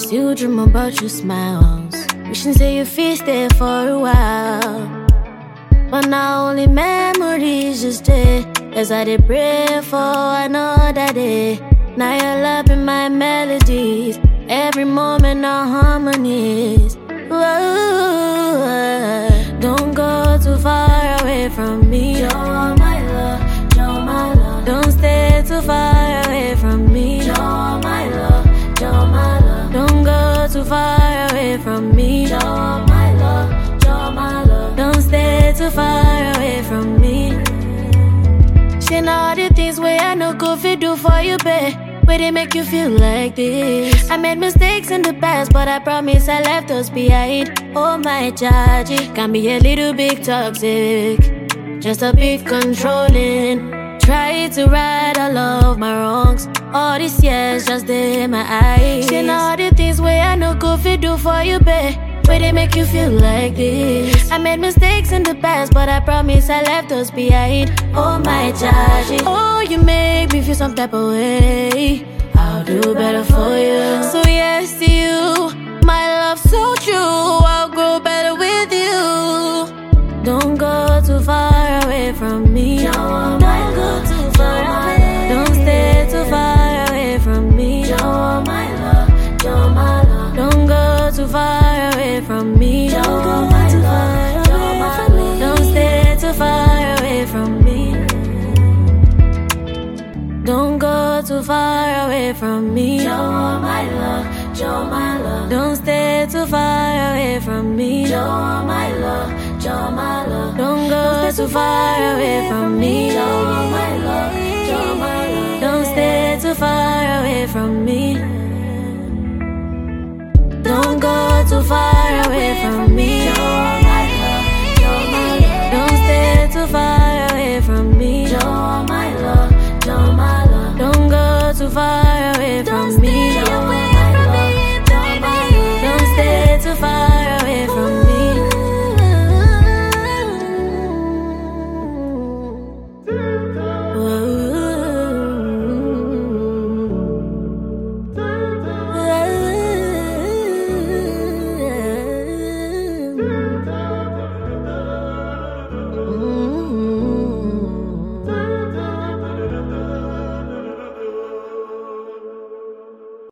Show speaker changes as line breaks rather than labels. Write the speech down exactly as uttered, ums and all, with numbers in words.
still dream about your smiles. Wishing say you feel stay for a while. But now only memories just stay. As I did pray for another day. Now you're loving my melodies. Every moment our harmonies. Whoa, don't go too far away from me. You're my love, you're my love. Don't stay too far away from me. You're my love, you're my love. Don't go too far away from me. You're my love, you're my love. Don't stay too far away from me. Say all the things where I know go fit do for you, babe. Where they make you feel like this. I made mistakes in the past, but I promise I left those behind. Oh my charge, it can be a little bit toxic, just a bit controlling. Try to right all of my wrongs. All these years just in my eyes. Say all the things where I know go fit do for you, babe. Where they make you feel like this. I made mistakes in the past, but I promise I left those behind. Oh my charge, oh you make me feel some type of way. I'll do better for you. So yes to you, my love so true. I'll grow better with you. Don't go too far away from me. Don't go too far away. Don't stay too far away from me. You're my love, you're my love. Don't go too far away from me. Don't go too far away from me. Don't stay too far away from me. Don't go too far away from me. You're my love, you're my love. Don't stay too far away from me. You're my love, you're my love. Don't go too far away from me. You're my love, you're my love. Don't stay too far away from me. Don't go too far away from me. You're my love, you're my love. Don't stay too far away from me. You're my love, you're my love. Don't go too far away from me. You're my love, you're my love. Don't stay too far.